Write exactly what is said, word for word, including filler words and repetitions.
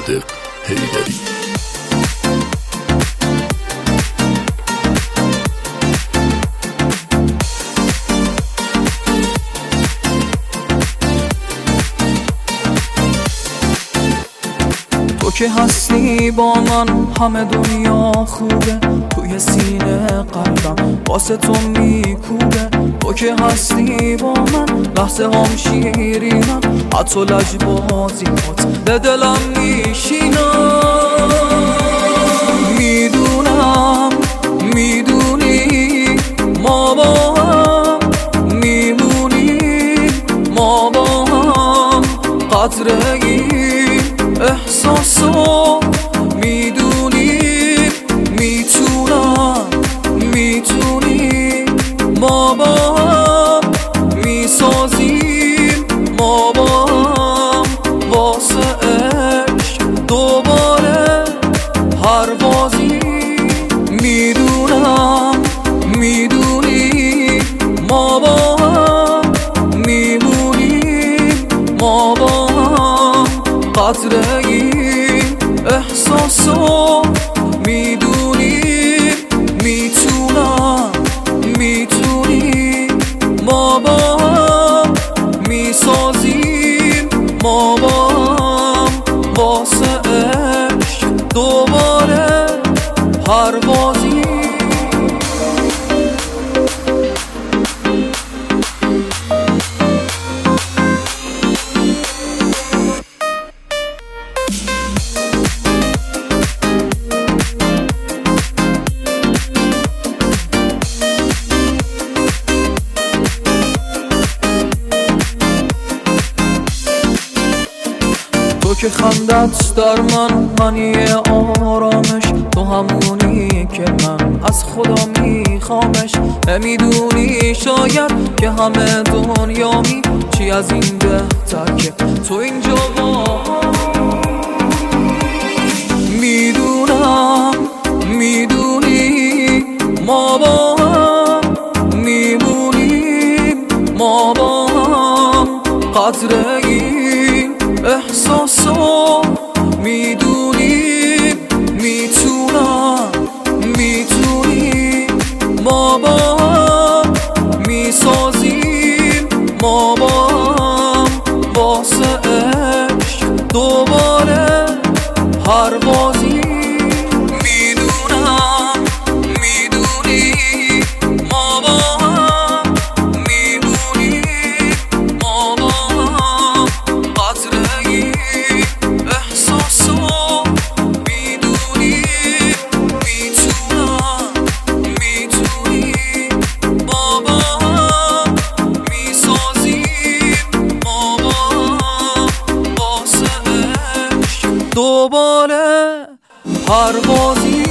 صادق حیدری. تو که هستی با من همه دنیا خوبه، توی سینه قلبم واسه تو میکوبه. تو که هستی با من لحظه هم شیرینم، حتی لجبازیات به دلم میشینم. میدونم میدونی ما با هم میمونیم، ما با هم قدر این احساسو میدونیم. میتونم میتونیم ما با هم میسازیم، ما با هم واسه عشق دوباره هر بازی. میدونم میدونی ما با هم میمونیم، ما با هم قدر این احساسو میدونیم. میتونم میتونی ما با هم میسازیم، ما با هم واسه عشق دوباره هر بازی. تو که خندت در من منی آرامش، تو همونی که من از خدا میخوامش. نمیدونی شاید که همه دنیامی چی از این بهتر که تو اینجا با. میدونم میدونی ما با هم میمونیم، ما با هم قدر این احساسو میدونیم. میتونم میتونی ما با هم میسازیم، ما با هم واسه عشق دوباره هر بازی. میدونم میدونی ما با هم میمونیم، ما با هم قدر این احساسو میدونیم. میتونم میتونی ما با هم میسازیم، ما با هم واسه عشق دوباره هر بازی.